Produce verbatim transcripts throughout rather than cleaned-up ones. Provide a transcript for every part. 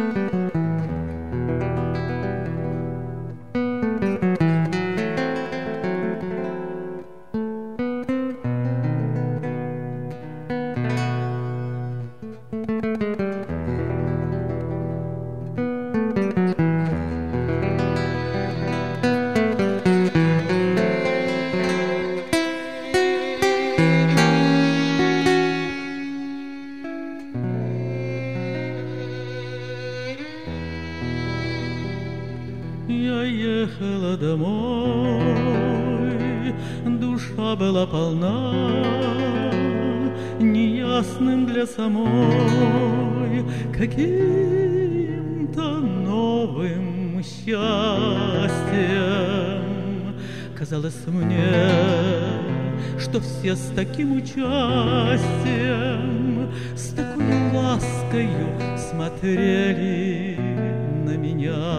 Я ехала домой, душа была полна неясным для самой каким-то новым счастьем. Казалось мне, что все с таким участием, с такой ласкою смотрели на меня.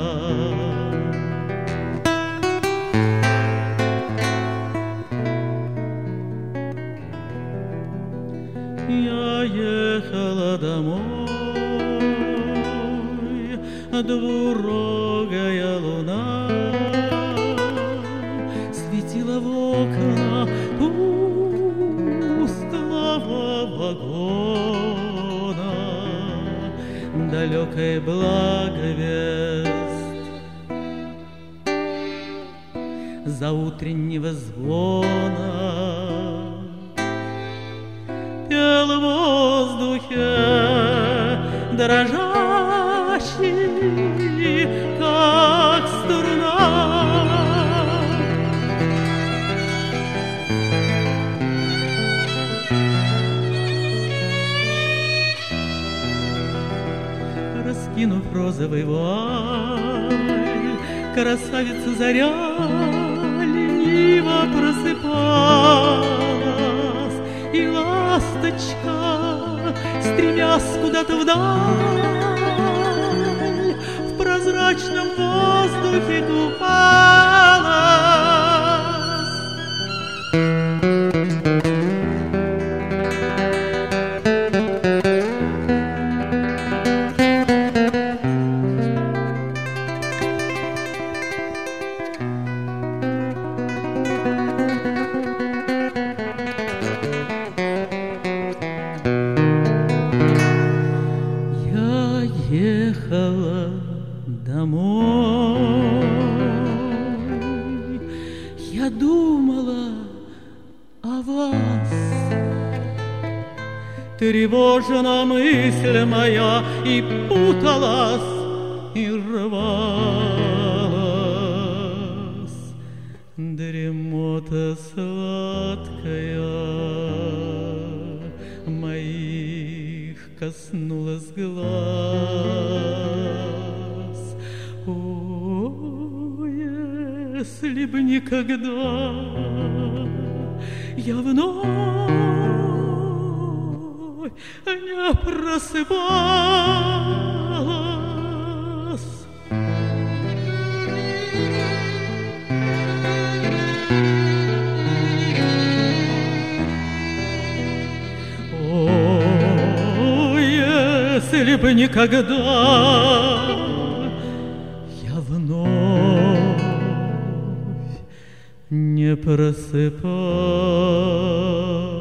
Я ехала домой, двурогая луна светила в окна тусклого вагона. Далекой благовест заутреннего звона пел в воздухе дрожащий, как струна. Раскинув розовый вуаль, красавица заря лениво просыпалась, и ласточка, стремясь куда-то вдаль, в прозрачном воздухе купалась. Ехала домой, я думала о вас. Тревожна мысль моя, и путалась, и рвалась. Дремота сладкая моих коснулась глаз. О, если б никогда я вновь не просыпалась. Если бы никогда я вновь не просыпалась.